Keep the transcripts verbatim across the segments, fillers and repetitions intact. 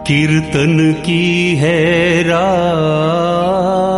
कीर्तन की है रात,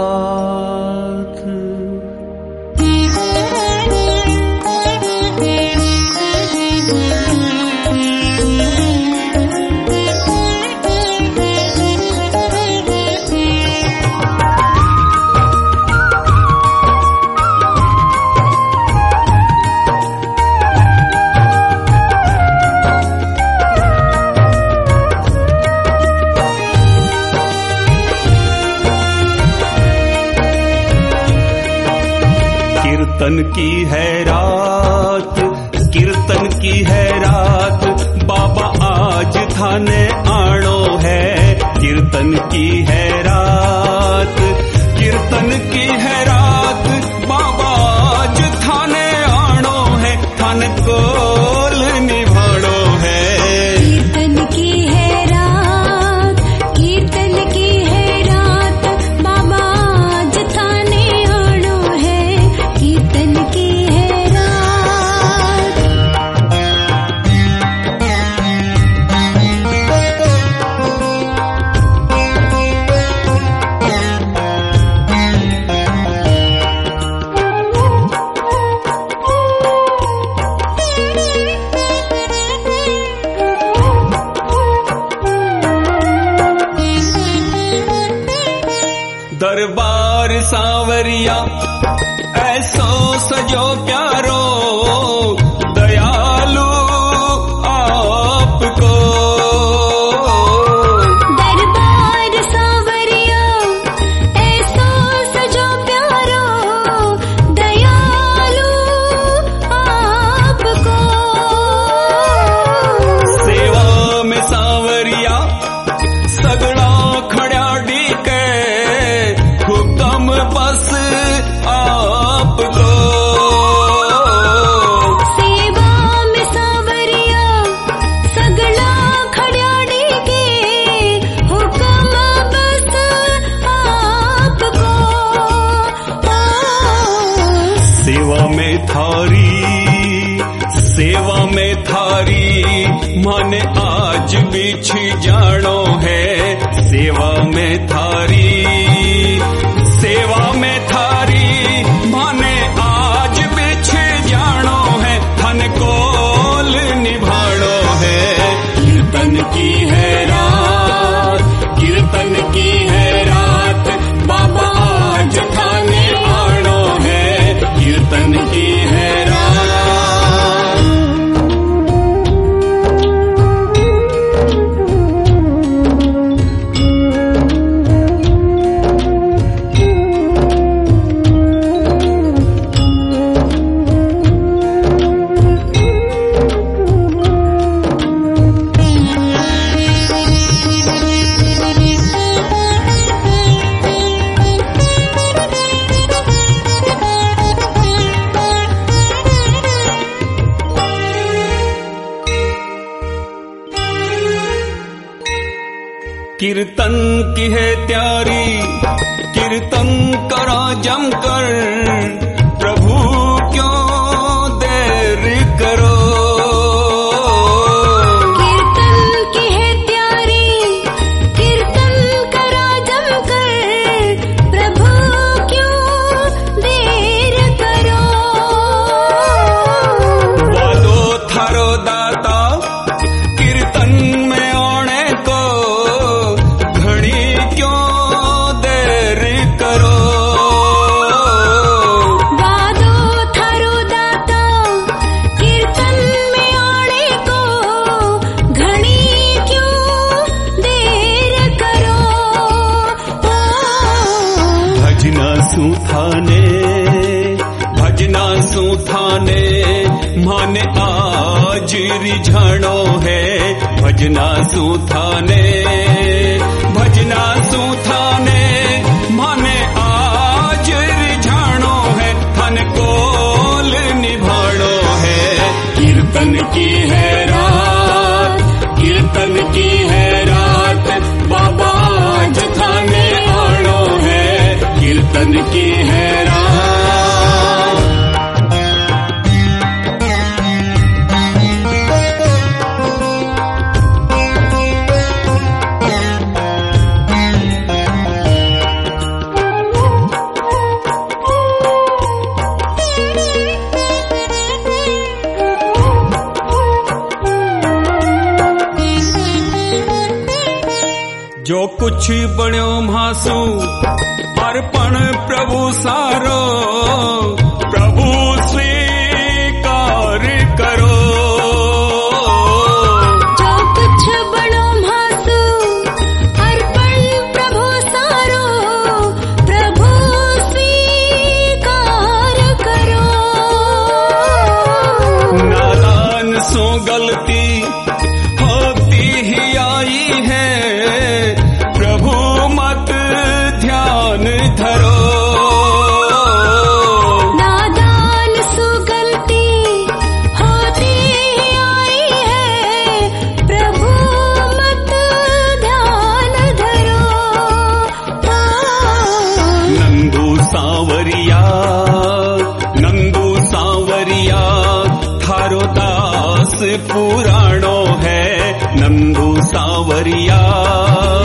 कीर्तन की है रात, कीर्तन की है रात, बाबा आज थाने आणो है। कीर्तन की है रात, कीर्तन की है रात, बाबा आज थाने आणो है, थाने कोल निभाणो है। कीर्तन की है रात, कीर्तन की है रात, बाबा आज थाने आणो है, कीर्तन की है रात। दरबार सांवरिया ऐसो सजो प्यारो, दयालु आपको। दरबार सांवरिया ऐसो सजो प्यारो, दयालु आपको। सेवा में सांवरिया सगड़ा खड़ा डीके, हुक्म बस आपको। सेवा में सांवरिया सगड़ा खड़ा डीके, हुक्म बस आपको। सेवा में थारी, सेवा में थारी, माने आज बिछ जानो है। सेवा में थारी, सेवा में थारी, माने आज बिछ जानो है, थन कोल निभाणो है। कीर्तन की है रात, कीर्तन की है रात, बाबा आज थाने आणो है। कीर्तन की है रात। कीर्तन की है त्यारी, कीर्तन करो जमकर, प्रभु क्यों देर करो। कीर्तन की है त्यारी, कीर्तन करो जमकर, प्रभु क्यों देर करो। वादो थारो दाता कीर्तन में आने को, घड़ी क्यों देर करो। वादो थारो दाता कीर्तन में आने को, घड़ी क्यों देर करो। भजना सुथाने, भजना सुथाने, माने आज रिझाणो है। भजना सुथाने, भजना सुथाने, माने आज रिझाणो है, थन कोल निभाणो है। कीर्तन की है रात, कीर्तन की है रात, बाबा आज थाने आणो है। कीर्तन की है रात। कुछ बण्यो मासू अर्पण प्रभु सारो, प्रभु स्वीकार करो। जो कुछ बणो मासू अर्पण प्रभु सारो, प्रभु स्वीकार करो। नादान सो गलती होती ही आई है, प्रभु मत ध्यान धरो। नादान सु गलती होती आई है, प्रभु मत ध्यान धरो। नंदू सांवरिया, नंदू सांवरिया थारो दास पुराणो है, नंदू सांवरिया